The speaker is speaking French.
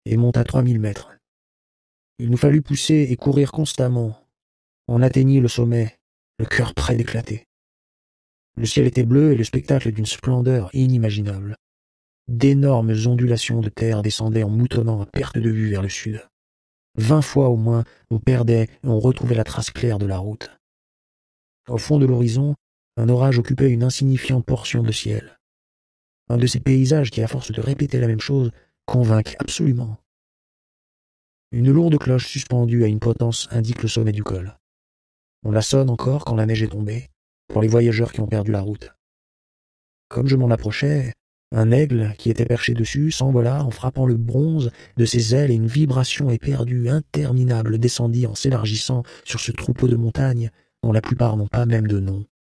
et monta 3000 mètres. Il nous fallut pousser et courir constamment. On atteignit le sommet, le cœur près d'éclater. Le ciel était bleu et le spectacle d'une splendeur inimaginable. D'énormes ondulations de terre descendaient en moutonnant à perte de vue vers le sud. 20 fois au moins, on perdait et on retrouvait la trace claire de la route. Au fond de l'horizon, un orage occupait une insignifiante portion de ciel. Un de ces paysages qui, à force de répéter la même chose, convainquent absolument. Une lourde cloche suspendue à une potence indique le sommet du col. On la sonne encore quand la neige est tombée, pour les voyageurs qui ont perdu la route. Comme je m'en approchais, un aigle qui était perché dessus s'envola en frappant le bronze de ses ailes et une vibration éperdue, interminable, descendit en s'élargissant sur ce troupeau de montagnes dont la plupart n'ont pas même de nom.